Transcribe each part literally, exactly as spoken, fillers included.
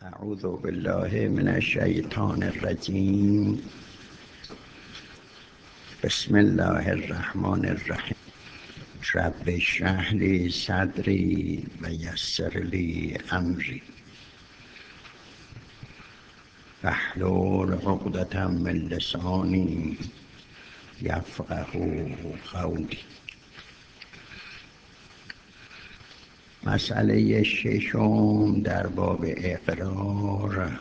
اعوذ بالله من الشیطان الرجیم. بسم الله الرحمن الرحیم. رب اشرح لی صدری و یسر لی امری واحلل عقدة من لسانی یفقهوا قولی. مسئله ششم در باب اقرار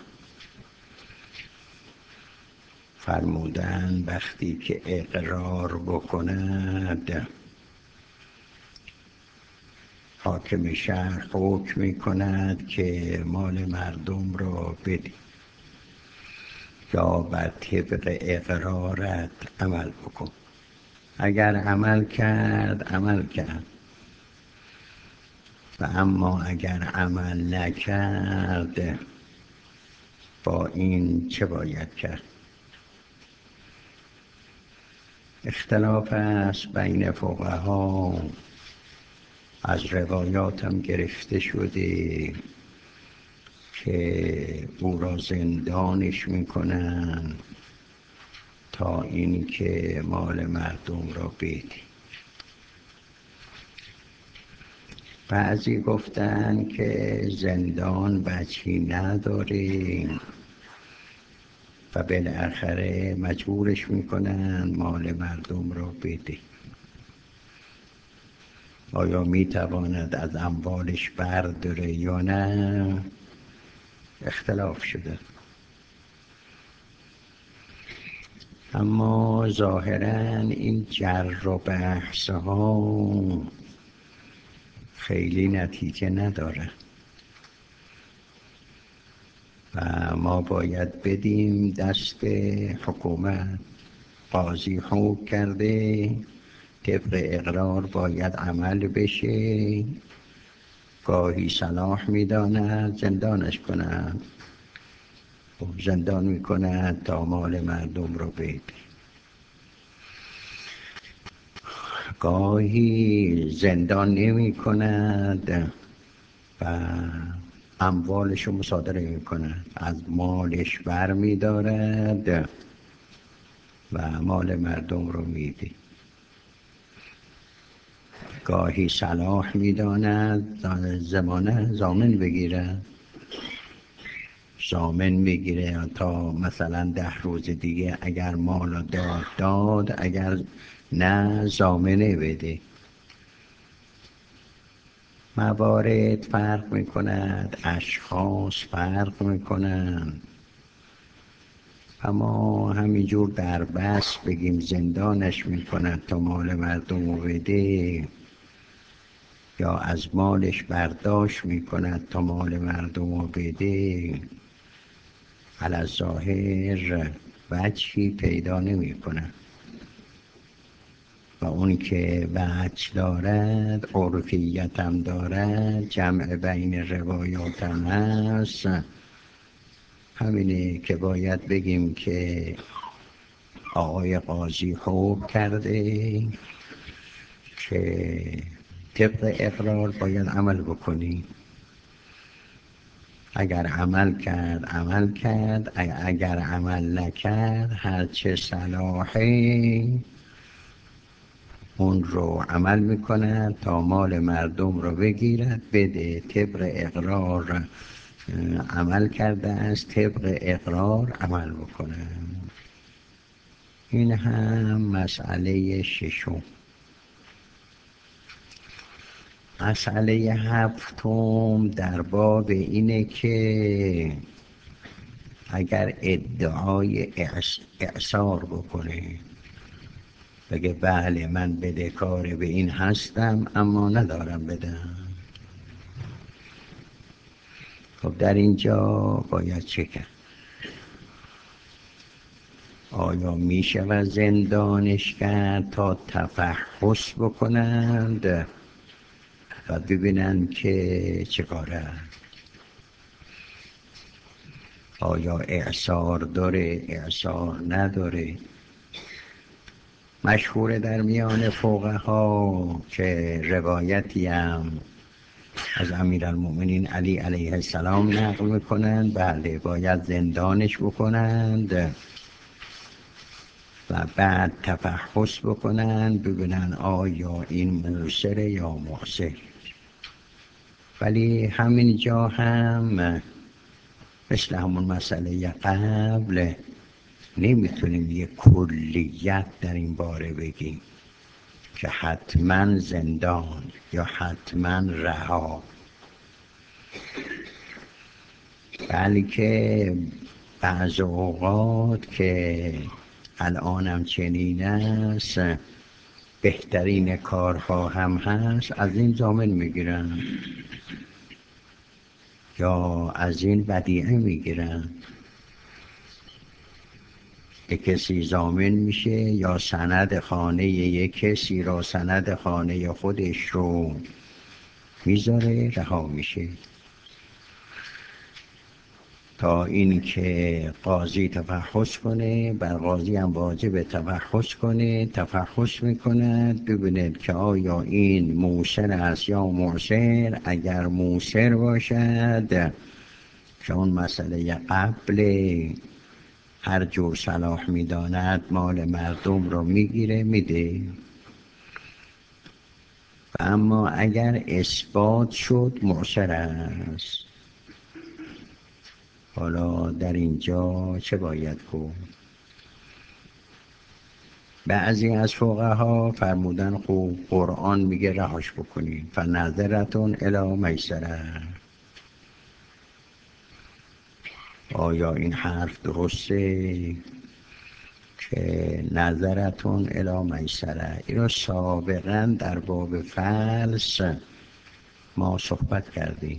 فرمودن وقتی که اقرار بکند حاکم شهر حکم می کند که مال مردم را بدی یا بر طبق اقرارت عمل بکن. اگر عمل کرد عمل کرد و اما اگر عمل نکرد با این چه باید کرد؟ اختلاف است بین فقها. از روایاتم گرفته شده که او را زندانش میکنن تا این که مال مردم را بدی. بعضی گفتن که زندان وجهی نداره و بالاخره مجبورش میکنن مال مردم را بده. آیا میتواند از اموالش برداره یا نه؟ اختلاف شده. اما ظاهراً این جر و بحث ها خیلی نتیجه نداره و ما باید بدیم دست حکومت. قاضی حکم کرده طبق اقرار باید عمل بشه، گاهی صلاح میداند زندانش کنند، زندان میکند تا مال مردم رو بده. گاهی زندان نمی کند و اموالش رو مصادره می کند، از مالش بر می دارد و مال مردم رو میده. گاهی صلاح می داند زمانه زامن بگیره، زامن میگیره تا مثلا ده روز دیگه اگر مال داد داد، اگر نه زامنه بده. موارد فرق میکند، اشخاص فرق میکنند. اما همینجور در بس بگیم زندانش میکند تا مال مردم رو بده یا از مالش برداشت میکند تا مال مردم رو بده، علی الظاهر وجهی پیدا نمی کند. و اون که وجه دارد، عرفیت هم دارد، جمع بین روایات هم هست، همینه که باید بگیم که آقای قاضی حکم کرده که طبق اقرار باید عمل بکنی. اگر عمل کرد عمل کرد، اگر عمل نکرد هرچه صلاحی اون رو عمل میکند تا مال مردم رو بگیرد بده. طبق اقرار عمل کرده است، طبق اقرار عمل بکنه. این هم مسئله ششم. مسئله هفتم در باب اینه که اگر ادعای اعصار بکنه، بگه بله من بدهکار به این هستم اما ندارم بدم، خب در اینجا باید چه کرد؟ آیا می شود زندانش کرد تا تفحص بکنند و ببینند که چه کاره؟ آیا اعصار داره، اعصار نداره؟ مشهور در میان فقها که روایتی هم از امیرالمؤمنین علی علیه السلام نقل میکنند بله باید زندانش بکنند و بعد تفحص بکنند ببینن آیا این موسر یا معسر. ولی همین جا هم مثل همون مسئله قبل نمیتونیم یک کلیت در این باره بگیم که حتما زندان یا حتما رها، بلکه بعض اوقات که الانم چنین است بهترین کارها هم هست از این ضامن میگیرن یا از این ودیعه میگیرن یک کسی ضامن میشه یا سند خانه یک کسی را سند خانه خودش رو میذاره رها میشه تا این که قاضی تفحص کنه. بر قاضی هم واجب تفحص کنه. تفحص میکند ببیند که آیا این موسر است یا معسر. اگر موسر باشد که اون مسئله قبل هر جور صلاح میداند مال مردم رو میگیره میده. و اما اگر اثبات شد معسر است، حالا در اینجا چه باید گفت؟ بعضی از فقها فرمودن خوب قرآن میگه رهاش بکنین فنظرتون الی میسره. آیا این حرف درسته که نظرتون الی میسره؟ این رو سابقا در باب فلس ما صحبت کردیم،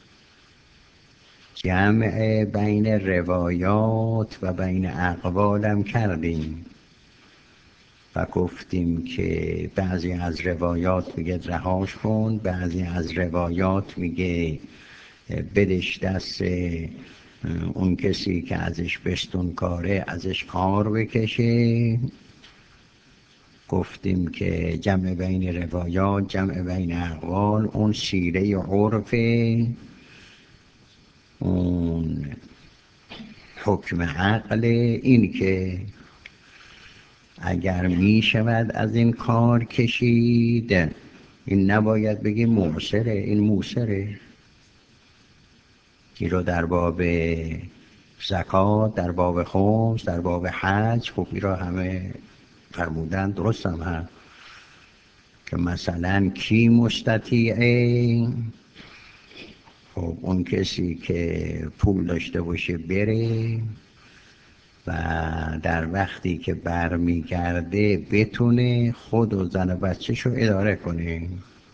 جمع بین روایات و بین اقوالم کردیم و گفتیم که بعضی از روایات میگه رهاش کن، بعضی از روایات میگه بدش دست اون کسی که ازش بستون کاره ازش کار بکشه. گفتیم که جمع بین روایات جمع بین اقوال اون سیره عرف، اون حکم عقل، این که اگر می شود از این کار کشید این نباید بگی معسره، این موسره. این رو در باب زکات، در باب خمس، در باب حج خب این رو همه فرمودن، درست هم هست که مثلا کی مستطیعه؟ خب اون کسی که پول داشته باشه بره و در وقتی که برمیگرده بتونه خود و زن و بچه‌ش رو اداره کنه.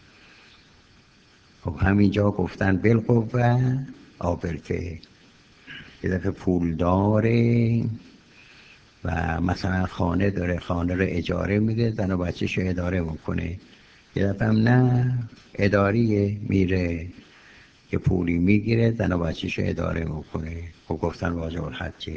خب همینجا گفتن بالقوه او بالفعل. یه دفعه پول داره و مثلا خانه داره، خانه رو اجاره میده، زن و بچه‌ش رو اداره میکنه. یه دفعه هم نه اداریه، میره که پولی میگیره زن و بچه‌ش رو اداره میکنه. خب گفتن واجب الحجه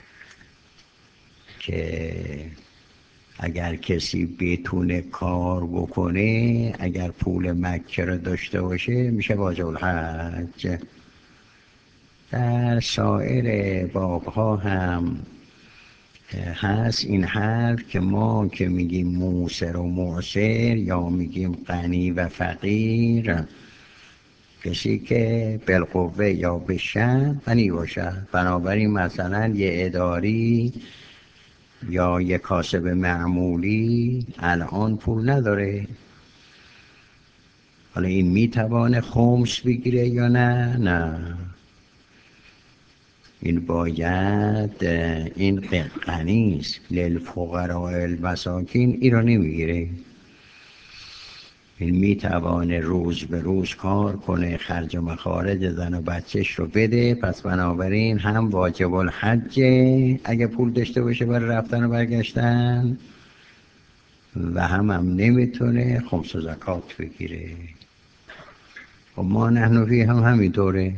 که اگر کسی بتونه کار بکنه، اگر پول مکه رو داشته باشه میشه واجب الحج. در سایر بابها هم هست این حرف که ما که میگیم موسر و معسر یا میگیم غنی و فقیر، کسی که بالقوه یا به شرط غنی باشد. بنابراین مثلا یه اداری یا یک کاسب معمولی الان پول نداره، حالا این میتوانه خمس بگیره یا نه؟ نه، این باید این غنیست للفقراء المساکین، این رو نمیگیره. این میتوانه روز به روز کار کنه، خرج و مخارج زن و بچهش رو بده، پس بنابراین هم واجب الحج اگه پول داشته باشه برای رفتن و برگشتن و هم هم نمیتونه خمس و زکات بگیره. و ما نحنفی هم همینطوره.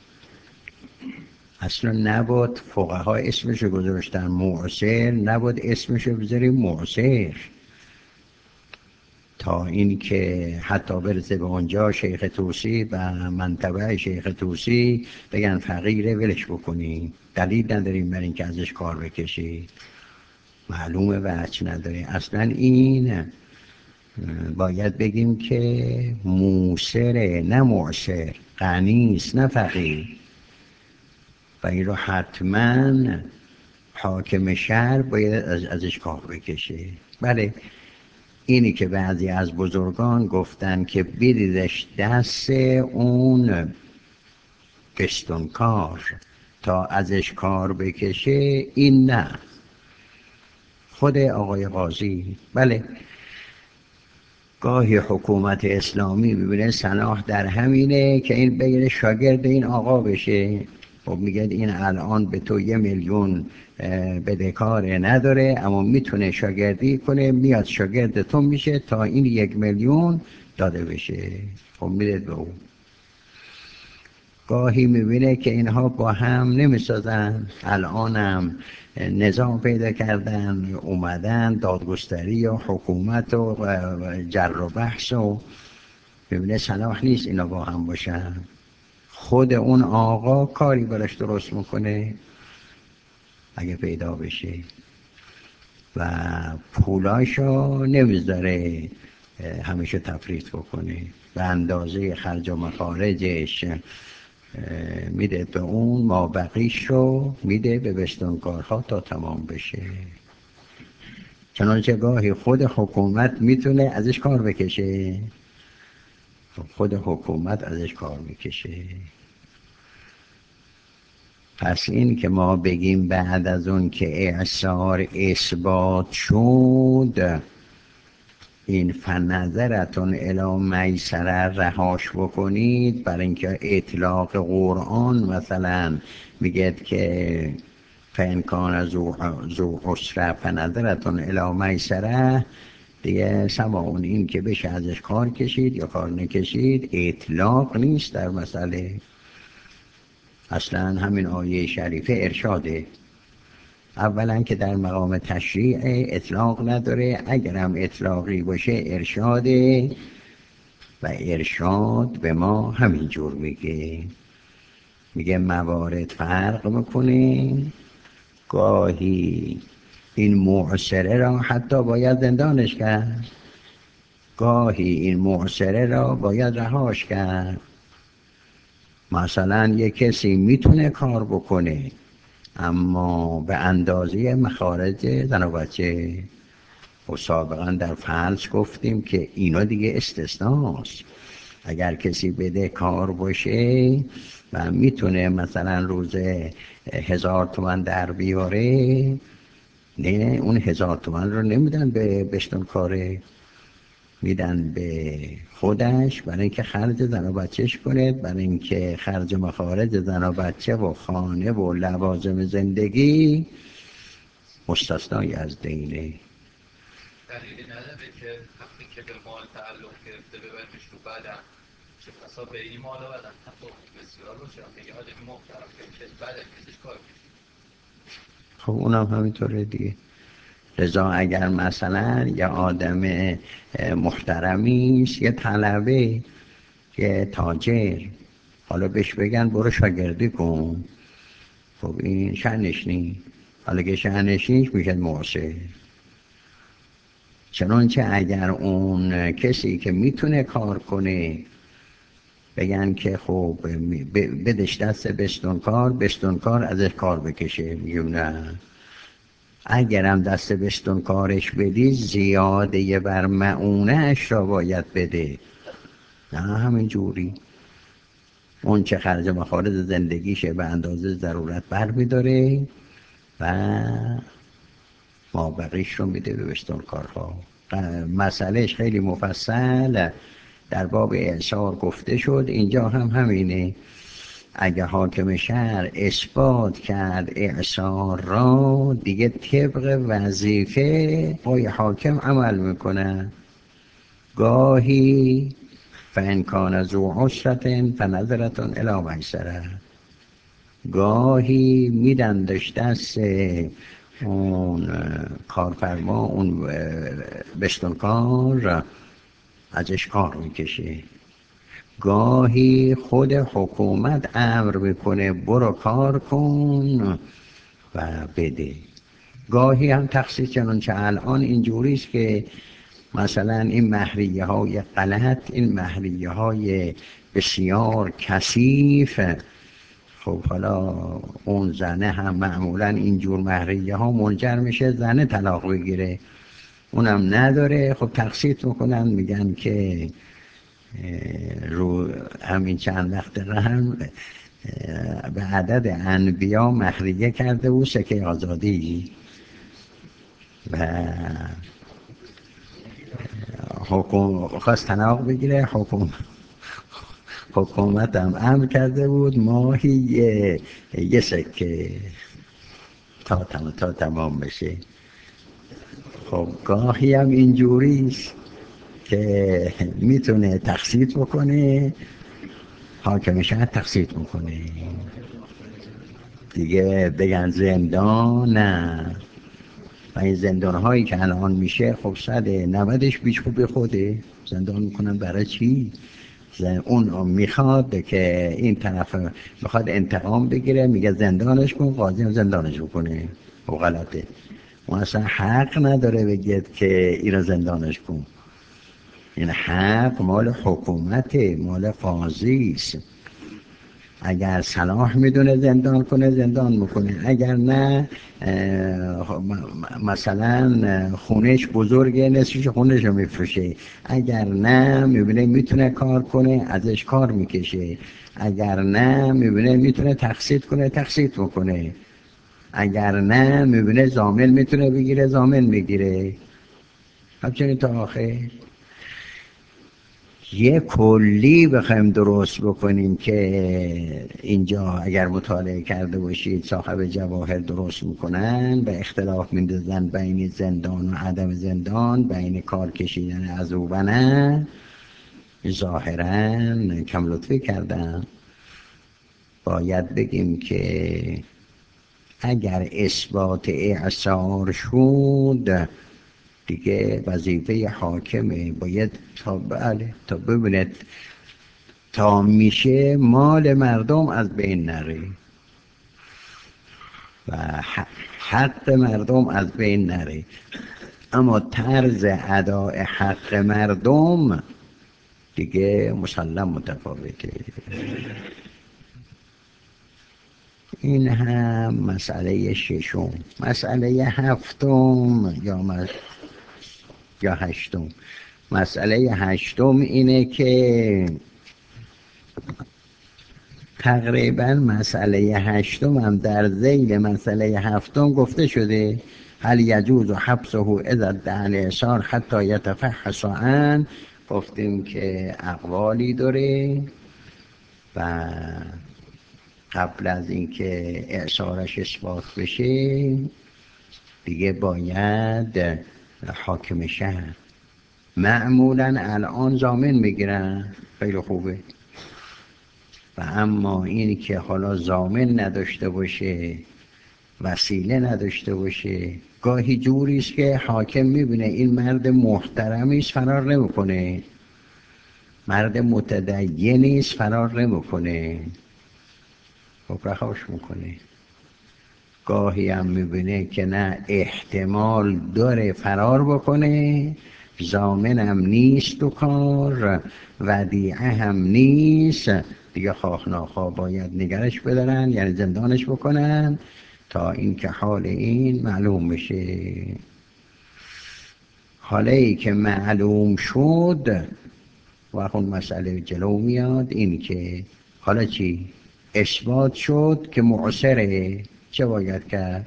اصلا نباد فقها اسمشو گذاشتن معسر، نباد اسمشو بذاریم معسر. تا این که حتی برسه به اونجا شیخ طوسی و منطقه شیخ طوسی بگن فقیره ولش بکنی، دلیل نداریم بر این که ازش کار بکشی، معلومه وجه نداره. اصلا این باید بگیم که موسره نه معسر، غنیست نه فقیر، و این رو حتما حاکم شهر باید از ازش کار بکشه. بله اینی که بعضی از بزرگان گفتن که بدیدش دست اون پستونکار تا ازش کار بکشه، این نه. خود آقای قاضی بله گاهی حکومت اسلامی ببینه صلاح در همینه که این بگیره شاگرد این آقا بشه، خب میگه این الان به تو یه میلیون بدهکار نداره اما میتونه شاگردی کنه، میاد شاگرد تو میشه تا این یک میلیون داده بشه، خب میره به اون. گاهی میبینه که اینها با هم نمیسازن، الانم نظام پیدا کردن، اومدن دادگستری و حکومت و جر و بحث و ببینه صلاح نیست اینا با هم باشن. خود اون آقا کاری براش درست میکنه اگه پیدا بشه و پولاشو نمیذاره همیشه تفریط بکنه، به اندازه خرج و مخارجش میده به اون، ما بقیش رو میده به بستانکارها تا تمام بشه. چنانچه گاهی خود حکومت میتونه ازش کار بکشه، خود حکومت ازش کار میکشه. پس این که ما بگیم بعد از اون که اعصار اثبات شد این فنظرتون الی میسره رهاش بکنید، برای اینکه اطلاق قرآن مثلا میگه که فانکان ذو عسره فنظرتون الی میسره دیگه سواء این که بشه ازش کار کشید یا کار نکشید، اطلاق نیست در مسئله. اصلا همین آیه شریفه ارشاده، اولا که در مقام تشریع اطلاق نداره، اگرم اطلاقی باشه ارشاده و ارشاد به ما همین جور میگه، میگه موارد فرق میکنه، گاهی این معسره را حتی باید زندانش کرد، گاهی این معسره را باید رهاش کرد. مثلا یک کسی میتونه کار بکنه اما به اندازه مخارج زن و بچه، و سابقا در فلس گفتیم که اینا دیگه استثناست. اگر کسی بده کار باشه و میتونه مثلا روز هزار تومن در بیاره، نه اون هزار تومن رو نمیدن به بستون کاره، میدن به خودش برای اینکه خرج زن و بچهش کنه، برای اینکه خرج مخارج زن و بچه و خانه و لوازم زندگی مستثنای از دینه. دلیلی نداره که وقتی که به مال تعلق گرفته ببرمش رو بدن چه بسا به این مال بدن حتی بسیار باشه میگه آدمی محترم که بدن کسیش کار کنه. خب اونم همینطوره دیگه. لذا اگر مثلا یه آدم محترمیست، یه طلبه، یه تاجر، حالا بهش بگن برو شاگردی کن، خب این شأنش نی، حالا که شأنش نیست میشه معسر. چنانچه اگر اون کسی که میتونه کار کنه بگن که خب بدش دست بستونکار، بستونکار ازش کار بکشه، میگم نه، اگرم دست بستونکارش بدی زیاده بر معونه اش را باید بده، نه همین جوری اون چه خرج مخارج زندگیشه به اندازه ضرورت بر میداره و ما بقیش رو میده به بستونکارها. مسئلهش خیلی مفصل در باب اعصار گفته شد، اینجا هم همینه. اگه حاکم شهر اثبات کرد اعصار را، دیگه طبق وظیفه پای حاکم عمل میکنه. گاهی فان کان ذو عسرة فنظرة الی میسرة، گاهی میدندش دست اون کارفرما، اون بستونکار، ازش کار میکشه. گاهی خود حکومت امر میکنه برو کار کن و بده. گاهی هم تخصیص، چنانچه الان اینجوریست که مثلا این مهریه های غلط، این مهریه های بسیار کثیف، خب حالا اون زنه هم معمولا اینجور مهریه ها منجر میشه زنه طلاق بگیره، اونم نداره، خب تقسیط میکنن، میگن که رو همین چند وقت هم به عدد انبیا مهریه کرده و سکه آزادی و حکوم خواست طلاق بگیره، حکوم حکومت هم امر کرده بود ماهی یه, یه سکه تا, تم تا تمام بشه. خب گاهی هم اینجوریست که میتونه تقسیط بکنه، حاکم شهر تقسیط میکنه دیگه، بگن زندان نه. و این زندان هایی که الان میشه خب صد نودش بیش خوبی خوده زندان میکنن. برای چی؟ اون میخواد که این طرف میخواد انتقام بگیره، میگه زندانش کن، قاضی هم زندانش بکنه. خب غلطه، اون اصلا حق نداره بگید که این زندانش کن. این حق مال حکومته، مال قاضیست. اگر صلاح میدونه زندان کنه زندان میکنه، اگر نه مثلا خونش بزرگه نصفش خونش رو میفروشه، اگر نه میبینه میتونه کار کنه ازش کار میکشه، اگر نه میبینه میتونه تقسیط کنه تقسیط میکنه، اگر نه میبینه ضامن میتونه بگیره ضامن میگیره. همچنین تا آخر یه کلی بخوایم درست بکنیم که اینجا اگر مطالعه کرده باشید صاحب جواهر درست میکنن، به اختلاف میندازن بین زندان و عدم زندان، بین کار کشیدن از او و نه، ظاهرا کم لطفی کردن. باید بگیم که اگر اثبات اعصار شد دیگه وظیفه حاکمه، باید تا بله تا ببیند تا میشه مال مردم از بین نره و حق مردم از بین نره، اما طرز اداء حق مردم دیگه مسلم متفاوته. این هم مسئله ششم. مسئله هفتم یا مس... یا هشتم. مسئله هشتم اینه که تقریبا مسئله هشتم هم در ذیل مسئله هفتم گفته شده. هل یجوز و حبسه اذا ادعا الاعصار حتی یتفحص عن. گفتیم که اقوالی داره و قبل از اینکه اعصارش اثبات بشه دیگه باید حاکم شهر، معمولا الان ضامن میگیرن، خیلی خوبه، و اما این که حالا ضامن نداشته باشه، وسیله نداشته باشه، گاهی جوریست که حاکم میبینه این مرد محترمیست فرار نمیکنه، مرد متدینیست فرار نمیکنه، خب رهاش میکنه. گاهی هم میبینه که نه احتمال داره فرار بکنه، ضامنم نیست تو کار، ودیعه هم نیست، دیگه خواه ناخواه باید نگرش بدارن، یعنی زندانش بکنن تا اینکه حال این معلوم بشه. حالی که معلوم شد و اون مسئله جلو میاد، این که حالا چی؟ اثبات شد که معصره، چه باید کرد؟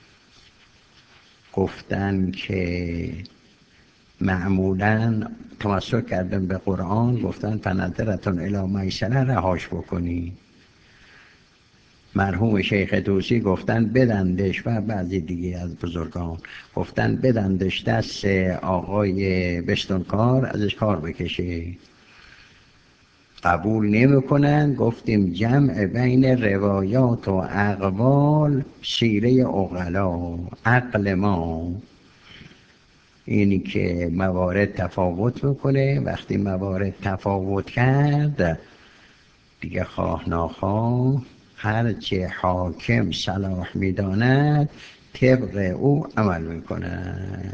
گفتن که معمولا تمسک کردن به قرآن، گفتن فنظرتون الی میسره، رهاش بکنی. مرحوم شیخ طوسی گفتن بدندش، و بعضی دیگه از بزرگان گفتن بدندش دست آقای بستانکار ازش کار بکشه. قبول نمی کنن. گفتیم جمع بین روایات و اقوال سیره اغلا، عقل ما. اینی که موارد تفاوت بکنه. وقتی موارد تفاوت کرد دیگه خواه ناخواه هرچه حاکم صلاح میداند طبق او عمل میکنه.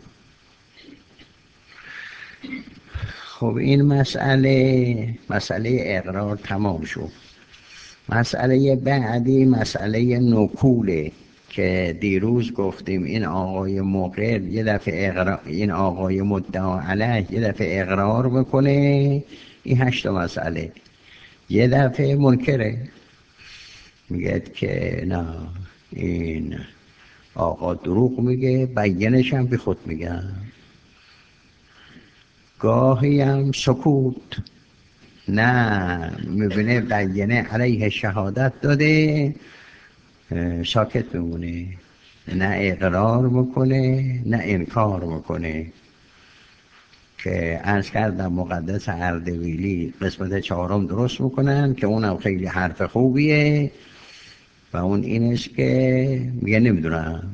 خب این مسئله مسئله اقرار تمام شد. مسئله بعدی مسئله نکوله که دیروز گفتیم این آقای مقر یه دفعه اقرار، این آقای مدعا علیه یه دفعه اقرار بکنه. این هشت مسئله. یه دفعه منکره، میگه که نه این آقا دروغ میگه، بیانش هم بی خود میگن. گاهی هم سکوت، نه میبینه بیانه علیه شهادت داده ساکت بمونه، نه اقرار میکنه نه انکار میکنه. که عرض کردم مقدس اردبیلی قسمت چهارم درست میکنن که اونم خیلی حرف خوبیه و اون اینش که میگه نمیدونم.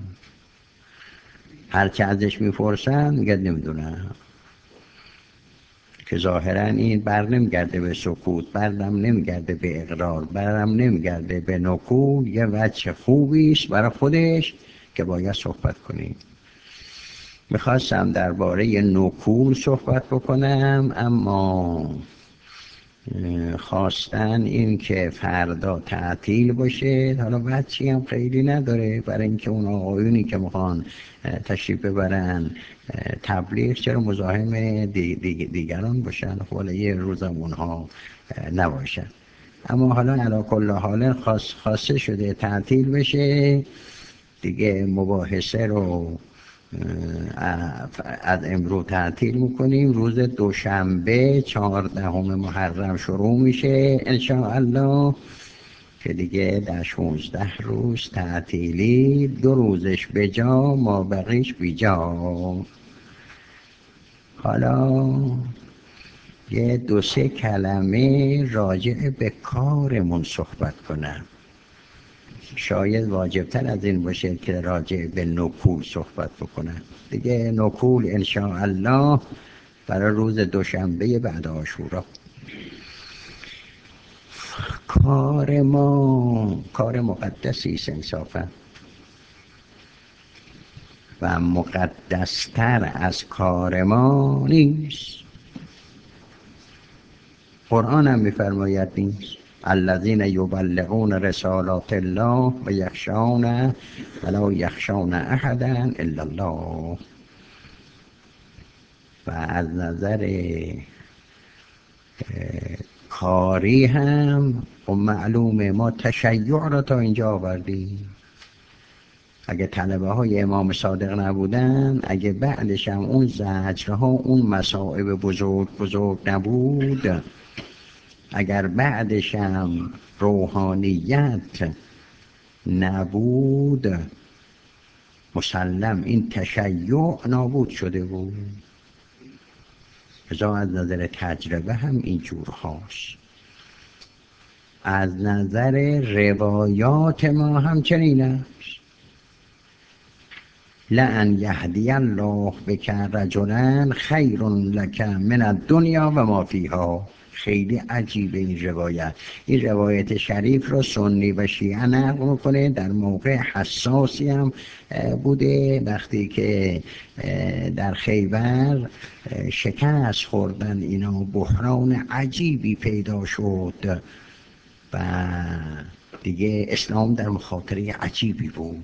هرچه ازش میپرسن میگه نمیدونم، که ظاهرا این بر نمیگرده به سکوت، برم نمیگرده به اقرار، برم نمیگرده به نکول. یه وجه خوبیست برای خودش که باید صحبت کنیم. میخواستم درباره نکول صحبت بکنم، اما خواستن این که فردا تعطیل باشه. حالا بچی هم خیلی نداره، برای اینکه اون آقایونی که میخوان تشریف ببرن تبلیغ چرا مزاحم دی دی دیگران باشن، حالا یه روزم اونها نباشن. اما حالا علی کل حال خاص خاصه شده تعطیل بشه دیگه. مباحثه رو از امروز تعطیل میکنیم. روز دوشنبه چهاردهم محرم شروع میشه انشاءالله، که دیگه در شانزده روز تعطیلی، دو روزش به جا ما بقیش بی جا. حالا یه دو سه کلمه راجع به کارمون صحبت کنم. شاید واجبتر از این باشه که راجع به نکول صحبت بکنم. دیگه نکول انشاءالله برای روز دوشنبه بعد عاشورا. کار ما کار مقدسی است انصافا، و مقدستر از کار ما نیست. قرآن هم میفرماید نیست. الذین یبلغون رسالات الله و یخشون ولا یخشون احدا الا الله. و از نظر کاری هم و معلومه ما تشیع را تا اینجا آوردیم. اگه طلبه های امام صادق نبودن، اگه بعدش هم اون زجرها، اون مصائب بزرگ بزرگ نبود، اگر بعدش هم روحانیت نبود، مسلم این تشیع نابود شده بود. ازا از نظر تجربه هم اینجور هاست، از نظر روایات ما هم چنین است. لأن یهدی الله بک رجلا خیر لک من الدنیا و ما فیها. خیلی عجیبه این روایت. این روایت شریف را سنی و شیعه نقل میکنه. در موقع حساسی هم بوده، وقتی که در خیبر شکست خوردن اینا، بحران عجیبی پیدا شد و دیگه اسلام در مخاطره عجیبی بود.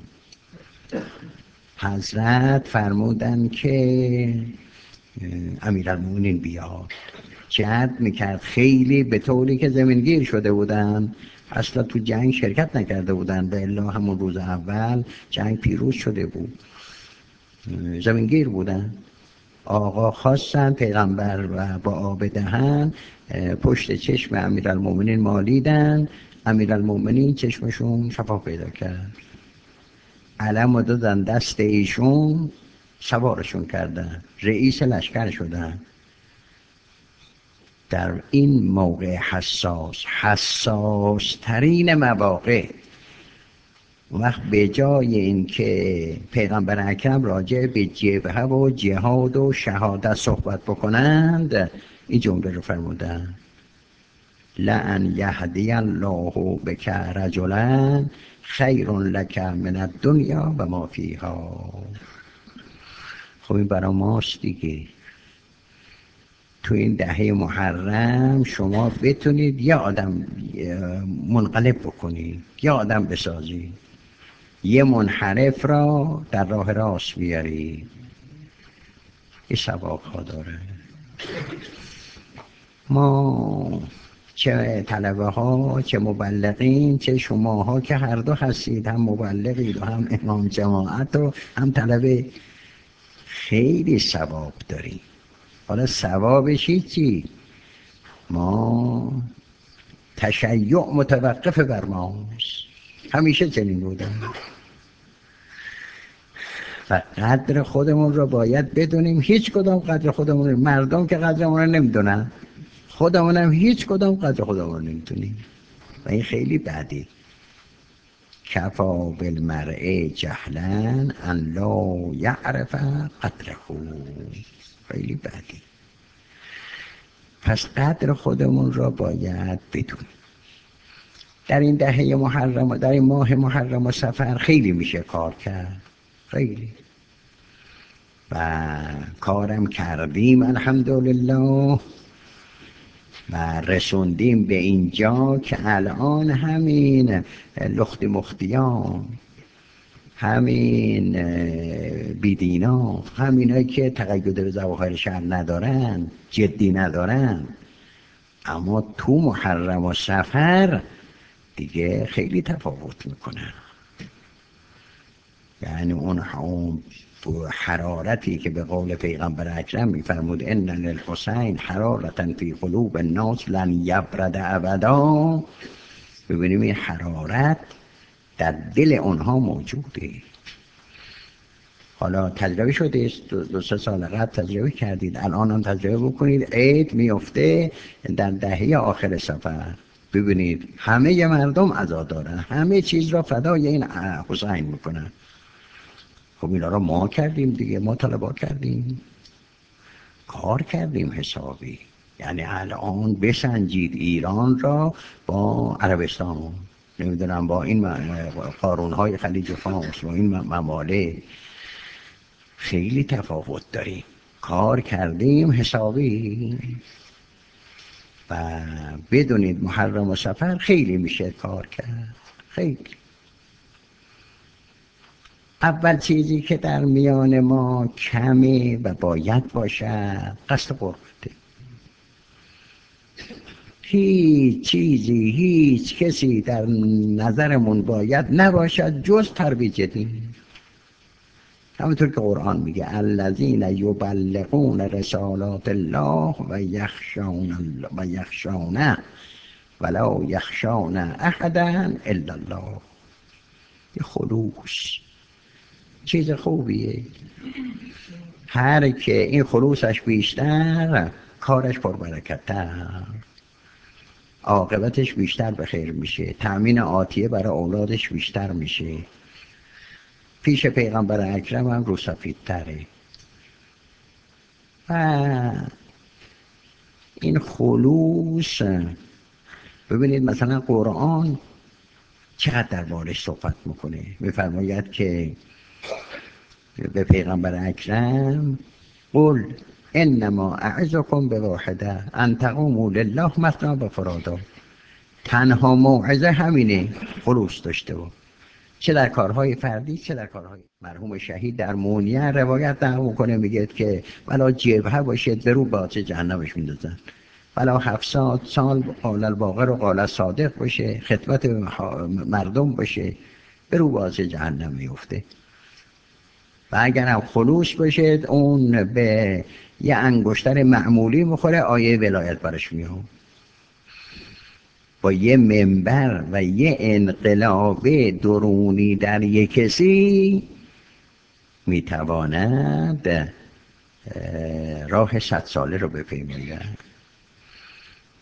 حضرت فرمودن که امیرالمومنین بیاد. جهاد میکرد خیلی، به طوری که زمینگیر شده بودن، اصلا تو جنگ شرکت نکرده بودن، به الا همون روز اول جنگ پیروز شده بود، زمینگیر بودن. آقا خواستن پیغمبر و با آب دهن پشت چشم امیرالمومنین مالیدن. امیرالمومنین چشمشون شفا پیدا کرد، علم و دادن دست ایشون، سوارشون کردن، رئیس لشکر شدن. در این موقع حساس، حساس ترین مواقع، اون وقت به جای این که پیغمبر اکرم راجع به جبهه و جهاد و شهادت صحبت بکنند این جمله رو فرمودن: لأن یهدی الله بک رجلا خیر لک من الدنیا و ما فیها. خب این برای ماست دیگه. تو این دهه محرم شما بتونید یه آدم منقلب بکنید، یه آدم بسازید، یه منحرف را در راه راست بیارید. این ثواب ها داره. ما چه طلبه ها، چه مبلغین، چه شماها که هر دو هستید، هم مبلغید و هم امام جماعت و هم طلبه، خیلی ثواب داریم. حالا ثوابش چی؟ ما تشیع متوقف بر ماست، همیشه چنین بودم. و قدر خودمون رو باید بدونیم. هیچ کدام قدر خودمون رو، مردم که قدرمون رو نمیدونن، خودمون هم هیچ کدام قدر خودمون رو نمیدونیم و این خیلی بدی. کفا بالمرء جهلا ان لا یعرف قدره. خیلی بدی. پس قدر خودمون را باید بدونیم. در این دهه محرم، در این ماه محرم و صفر خیلی میشه کار کرد، خیلی. و کارم کردیم الحمدلله و رسوندیم به اینجا که الان همین لخت مختیان، همین بیدینا، همینایی که تقید به ظواهر شهر ندارن، جدی ندارن، اما تو محرم و صفر دیگه خیلی تفاوت میکنن. یعنی اون اون حرارتی که به قول پیغمبر اکرم میفرمود ان للحسین حرارتا فی قلوب الناس لن یبرد ابدا، ببینیم این حرارت در دل اونها موجوده. حالا تجربه شده، دو سه سال قبل تجربه کردید، الان هم تجربه بکنید. عید میفته در دهه آخر سفر، ببینید همه مردم عزا دارن، همه چیز را فدای این حسین میکنن. خب اینا را ما کردیم دیگه، ما طلبا کردیم، کار کردیم حسابی. یعنی الان بسنجید ایران را با عربستان، نمیدونم با این قارونهای خلیج فارس، با این ممالک، خیلی تفاوت داریم. کار کردیم حسابی. و بدونید محرم و صفر خیلی میشه کار کرد، خیلی. اول چیزی که در میان ما کمی و باید باشد قصد قربته. هیچ چیزی، هیچ کسی در نظرمون باید نباشد جز ترویج دین. همونطور که قرآن میگه الذین یبلغون رسالات الله و یخشون الله و یخشونه ولا یخشون احدا الا الله. یه خلوص چیز خوبیه. هر که این خلوصش بیشتر، کارش پربرکت‌تر، عاقبتش بیشتر به خیر میشه، تأمین آتیه برای اولادش بیشتر میشه، پیش پیغمبر اکرم هم رو سفیدتره. و این خلوص، ببینید مثلا قرآن چقدر دربارش صحبت میکنه. میفرماید که به پیغمبر اکرم قل انما اعظکم بواحده ان تقوموا لله مثنی و فرادا. تنها موعظه همینه، خلوص داشته بود، چه در کارهای فردی چه در کارهای. مرحوم شهید در مونیه روایت نقل کنه، میگه که ولا جبهه باشید به رو باطش جهنمش میندازن، ولا هفتصد سال قال الباقر و قال صادق باشه، خدمت مردم باشه، به رو باطش جهنم میفته. و اگر هم خلوص باشید اون به یه انگشتر معمولی میخوره، آیه ولایت برش میاد. با یه منبر و یه انقلاب درونی در یک کسی میتواند راه صد ساله رو بپیماید.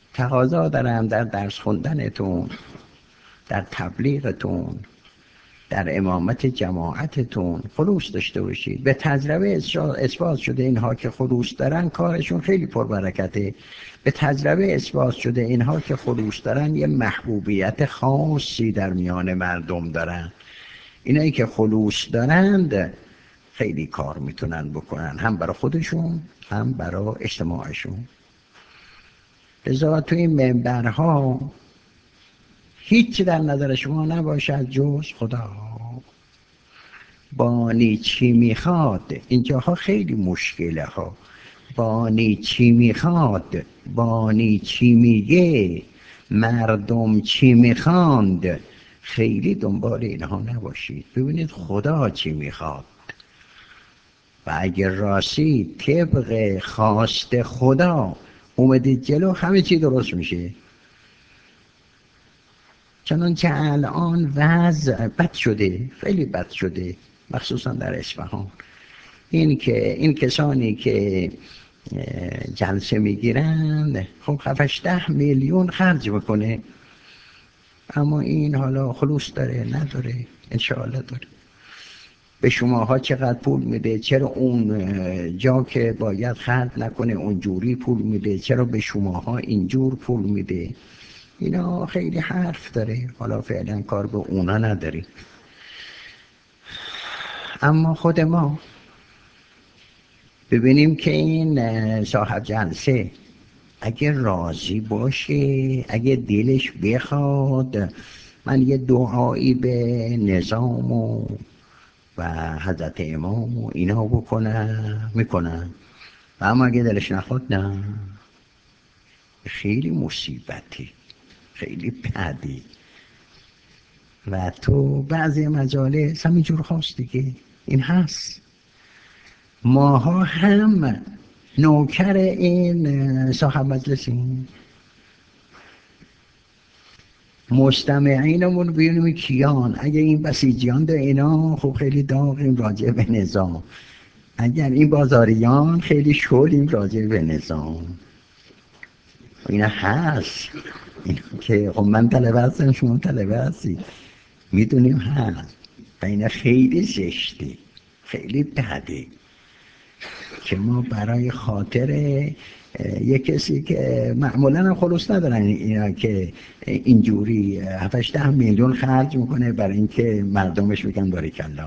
تقاضا دارم در درس خوندنتون، در تبلیغتون، در امامت جماعتتون خلوص داشته باشید. به تجربه اثبات شده اینها که خلوص دارن کارشون خیلی پربرکته. به تجربه اثبات شده اینها که خلوص دارن یه محبوبیت خاصی در میان مردم دارن. اینایی که خلوص دارند خیلی کار میتونن بکنن، هم برای خودشون هم برای اجتماعشون. لذا تو این منبرها هیچی در نظر شما نباشد جز خدا. بانی چی میخواد؟ اینجاها خیلی مشکله ها. بانی چی میخواد؟ بانی چی میگه؟ مردم چی میخواند؟ خیلی دنبال اینها نباشید. ببینید خدا چی میخواد و اگر راستی طبق خواست خدا اومدید جلو همه چی درست میشه. چنانچه الان وضع بد شده، خیلی بد شده، مخصوصا در اصفهان. این که این کسانی که جلسه میگیرن خب هفتش میلیون خرج میکنه، اما این حالا خلوص داره نداره؟ انشاءالله داره. به شماها چقدر پول میده؟ چرا اون جا که باید خرج نکنه اونجوری پول میده؟ چرا به شماها اینجور پول میده؟ اینا خیلی حرف داره. حالا فعلا کار به اونا نداری. اما خود ما ببینیم که این صاحب جلسه اگه راضی باشه، اگه دلش بخواد من یه دعایی به نظام و و حضرت امام و اینا بکنم میکنم، و اما اگه دلش نخواد نه، خیلی مصیبتی، خیلی بدی. و تو بعضی مجالس همینجور خواست دیگه این هست. ماها هم نوکر این صاحب مجلسیم، مستمعینمون ببینیم کیان. اگه این بسیجیان ده اینا خب خیلی داغیم راجع به نظام، اگر این بازاریان خیلی شلیم راجع به نظام. اینا هست، اینا که خب من طلبه هستم شما طلبه هستی، میدونیم هست. و اینا خیلی زشته، خیلی بده که ما برای خاطر یک کسی که معمولا هم خلوص ندارن اینا که اینجوری هفتش ده میلیون خرج میکنه برای اینکه مردمش بگن باریکالله،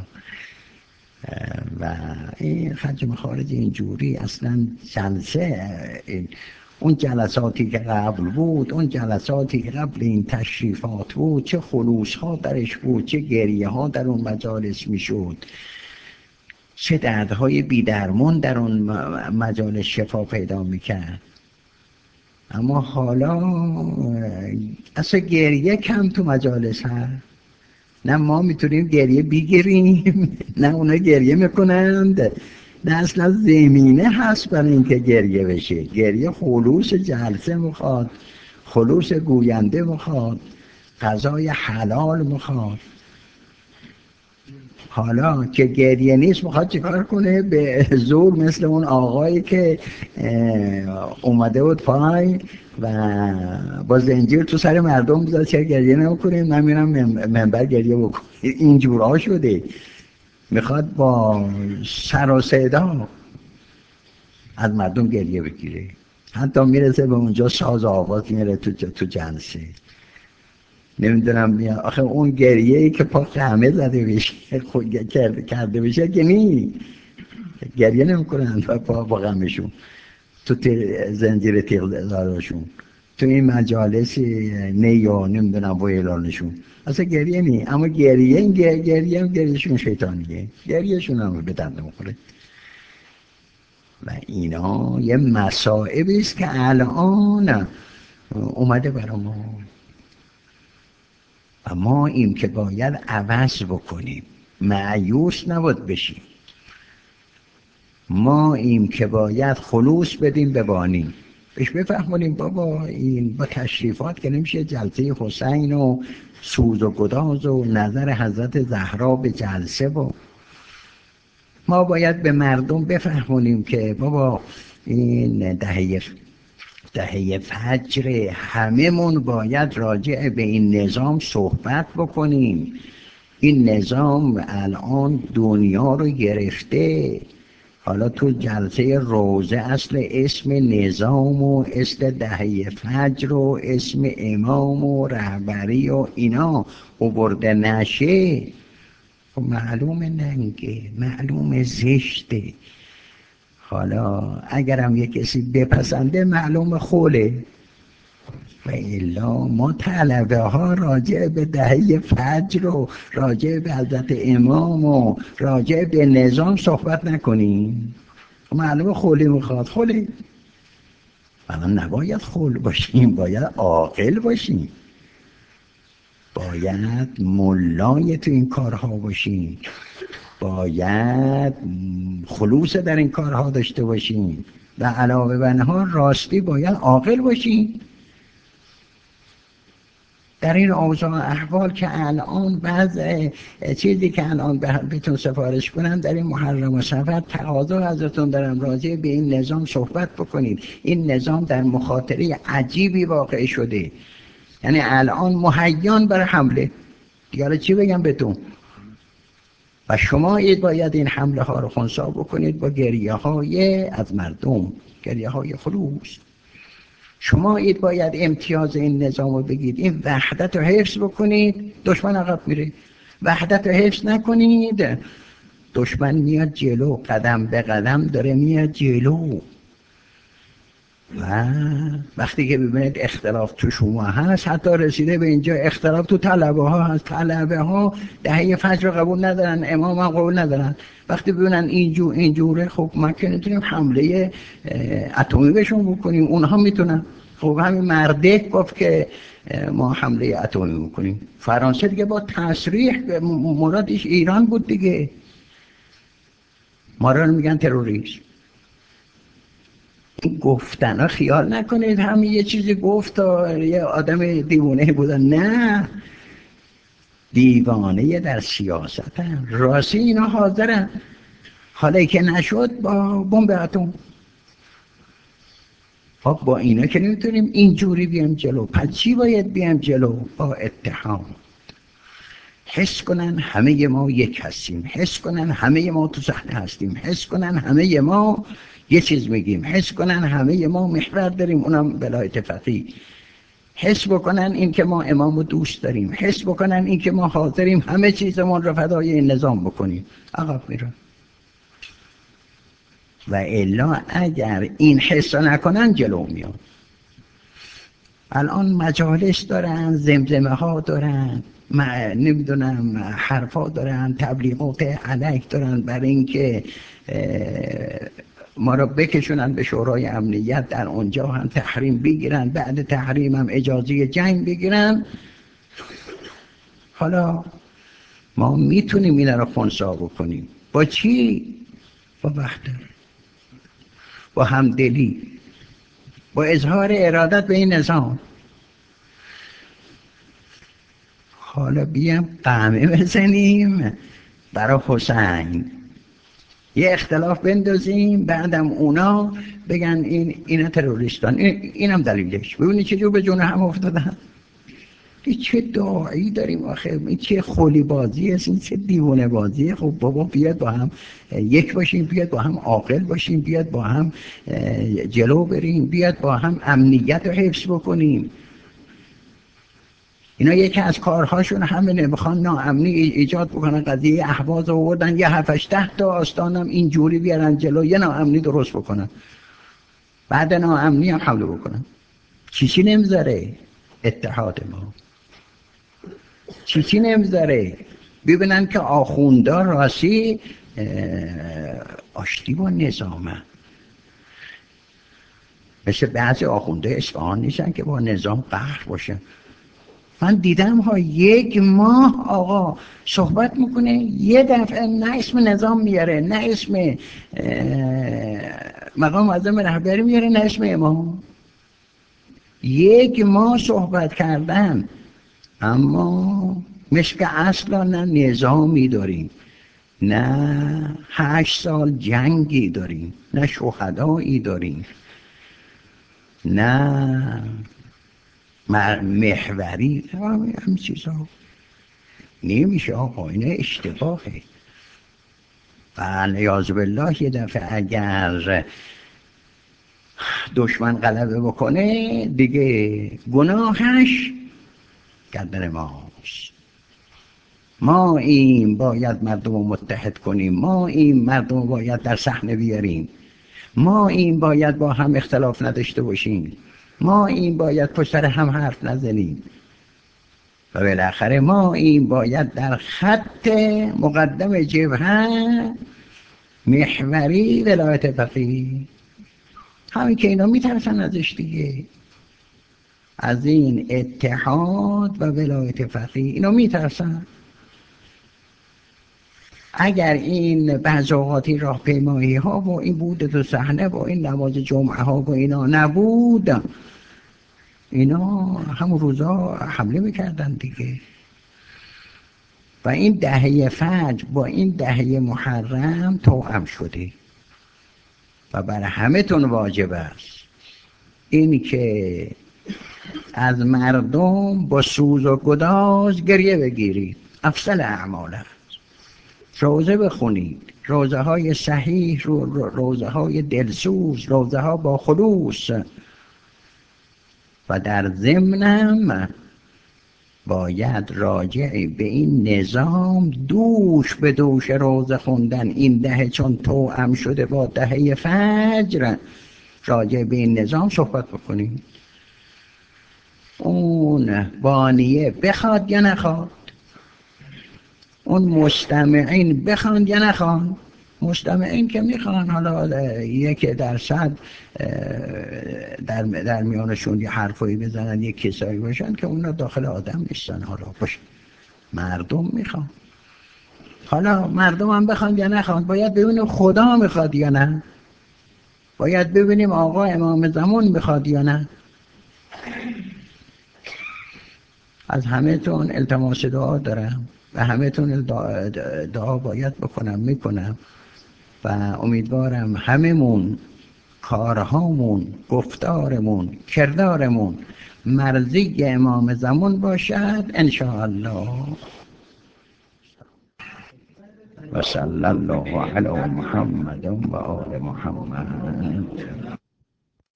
و این خرج مخارج اینجوری اصلا جلسه، اون جلساتی که قبل بود، اون جلساتی که قبل این تشریفات بود، چه خلوص ها درش بود، چه گریه ها در اون مجالس میشد، چه دردهای بیدرمان در اون مجالس شفا پیدا میکرد. اما حالا اصلا گریه کم تو مجالس هست. نه ما میتونیم گریه بگیریم نه اونا گریه میکنند، نه اصلا زمینه هست برای اینکه گریه بشه. گریه خلوص جلسه میخواد، خلوص گوینده میخواد، غذای حلال میخواد. حالا که گریه نیست میخواد چیکار کنه؟ به زور مثل اون آقایی که اومده بود پای و با زنجیر تو سر مردم بزد چرا گریه نمیکنه، من میرم منبر گریه بکنه. اینجورها شده، میخواد با سر و صدا از مردم گریه بگیره، حتی میرسه به اونجا ساز آواز میره تو تو جلسه. نمیدونم آخه اون گریه ای که پا همه زده بشه خود کرده بشه که نی گریه نمیکنن و پا با غمشون تو زنجیر تیغ دارشون تو این مجالس نی و نمیدونم با اعلانشون اصلا گریه نی. اما گریه این گریه هم گریهشون شیطانیه، گریهشون هم به درد نمیخوره. و اینا یه مصائبی است که الان اومده برای ما و ما این که باید عوض بکنیم، مایوس نباید بشیم. ما این که باید خلوص بدیم به بانی، بهش بفهمونیم بابا این با تشریفات که نمیشه جلسه حسین و سوز و گداز و نظر حضرت زهرا به جلسه. با ما باید به مردم بفهمونیم که بابا این دهه دهه فجر همه من باید راجع به این نظام صحبت بکنیم. این نظام الان دنیا رو گرفته. حالا تو جلسه روزه اصل اسم نظام و اسم دهه فجر و اسم امام و رهبری و اینا آورده نشه، خب معلوم ننگه، معلوم زشته. حالا اگرم یک کسی بپسنده معلوم خوله. و الا ما طلبه ها راجع به دهه فجر و راجع به حضرت امام و راجع به نظام صحبت نکنیم. معلومه خولی میخواد، خولی. الان نباید خول باشیم، باید عاقل باشیم، باید ملای تو این کارها باشیم، باید خلوص در این کارها داشته باشیم و علاوه بر اینها راستی باید عاقل باشیم. در این اوضاع احوال که الان بعض چیزی که الان بهتون سفارش کنم در این محرم و صفر تقاضا ازتون دارم راجع به این نظام صحبت بکنید. این نظام در مخاطره عجیبی واقع شده، یعنی الان مهیان بر حمله. دیگه چی بگم بهتون؟ و شما اید باید این حمله ها رو خنثی بکنید با گریه های از مردم، گریه های خلوص. شما اید باید امتیاز این نظام رو بگید، این وحدت رو حفظ بکنید، دشمن عقب میره. وحدت رو حفظ نکنید، دشمن میاد جلو، قدم به قدم داره میاد جلو. و وقتی که ببینید اختلاف تو شما هست، حتی رسیده به اینجا اختلاف تو طلبه ها هست. طلبه ها دهه فجر قبول ندارن، امام هم قبول ندارن. وقتی ببینن اینجور اینجوره، خب ما که نتونیم حمله اتمی بهشون بکنیم، اونها میتونن. خب همین مرده گفت که ما حمله اتمی میکنیم. فرانسه دیگه با تصریح مرادش ایران بود دیگه. ما را میگن تروریست. این گفتن ها خیال نکنید همین یه چیزی گفت و یه آدم دیوانه بودن. نه، دیوانه در سیاست هم راستی اینا حاضرن. حالا که نشد با بمب اتم. خب با اینا که نمیتونیم اینجوری بیام جلو. پس چی باید بیام جلو؟ با اتحاد. حس کنن همه ما یک هستیم، حس کنن همه ما تو صحنه هستیم، حس کنن همه ما یه چیز میگیم، حس کنن همه ما محور داریم، اونم ولایت فقیه. حس بکنن این که ما امامو دوست داریم، حس بکنن این که ما حاضریم همه چیزمون رو فدای این نظام بکنیم. عقب میرن. و الا اگر این حس نکنن جلو میان. الان مجالس دارن، زمزمه ها دارن، نمیدونم حرفا دارن، تبلیغات علیک دارن برای اینکه ما را بکشونن به شورای امنیت، در اونجا هم تحریم بگیرن، بعد تحریم هم اجازه جنگ بگیرن. حالا ما میتونیم این را خنثی بکنیم. با چی؟ با وحدت، با همدلی، با اظهار ارادت به این نظام. حالا بیام قمه بزنیم برای حسین، یه اختلاف بندازیم، بعدم اونا بگن این اینا تروریستان. این اینم دلیلش. ببینید چه جور به جون هم افتادن. این چه داعی داریم آخه، این چه خولی بازی است، این چه دیوانه بازیه. خب بابا بیاد با هم یک باشیم، بیاد با هم عاقل باشیم، بیاد با هم جلو بریم، بیاد با هم امنیت رو حفظ بکنیم. اینا یکی از کارهاشون همینه، میخوان ناامنی ایجاد بکنن. قضیه اهواز آوردن، یه هفتش ده تا آستانم اینجوری بیارن جلو، یه ناامنی درست بکنن، بعد ناامنی هم حمله بکنن. چی چی نمیذاره؟ اتحاد ما. چی چی نمیذاره؟ ببینن که آخوندا راستی آشتی با نظامه. مثل بعضی آخونده اصفهان نیستن که با نظام قهر باشن. من دیدم ها یک ماه آقا صحبت میکنه، یه دفعه نه اسم نظام میاره، نه اسم مقام معظم رهبری میاره، نه اسم امام. یک ماه صحبت کردن، اما مثل که اصلا نه نظامی داریم، نه هشت سال جنگی داریم، نه شهدایی داریم، نه محوری، همین چیزا. نمیشه آقا، اینه اشتباهه. و نیاز بالله یه دفعه اگر دشمن غلبه بکنه دیگه گناهش گردن ماست. ما این باید مردم رو متحد کنیم، ما این مردم رو باید در صحنه بیاریم، ما این باید با هم اختلاف نداشته باشیم، ما این باید پشت سر هم حرف نزنیم و بالاخره ما این باید در خط مقدم جبهه محوری ولایت فقیه. همین که اینا میترسن ازش دیگه، از این اتحاد و ولایت فقیه اینا میترسن. اگر این بعض اوقاتی راهپیمایی ها و این بود تو صحنه و این نماز جمعه ها و اینا نبود، اینا همون روزا حمله میکردن دیگه. و این دهه فجر با این دهه محرم توأم شده و بر همه تون واجب است این که از مردم با سوز و گداز گریه بگیرید. افضل اعمال است. روزه بخونید، روزه های صحیح، روزه های دلسوز، روزه ها با خلوص. و در ضمنم باید راجع به این نظام دوش به دوش روزه خوندن این دهه چون توأم شده با دهه فجر، راجع به این نظام صحبت بکنیم. اون بانیه بخواد یا نخواد، اون مستمعین بخوان یا نخوان. مستمعین که میخوان، حالا یک درصد در در میانشون یه حرفایی بزنن، یک کسایی باشن که اونا داخل آدم نیستن، حالا باشه. مردم میخوان. حالا مردم هم بخوان یا نخوان، باید ببینیم خدا میخواد یا نه، باید ببینیم آقا امام زمان میخواد یا نه. از همه تون التماس دعا دارم و همه تون دعا, دعا باید بکنم، میکنم و امیدوارم هممون کارهامون، گفتارمون، کردارمون مرضی امام زمان باشد انشاءالله. و صلی الله علی محمد و آل محمد.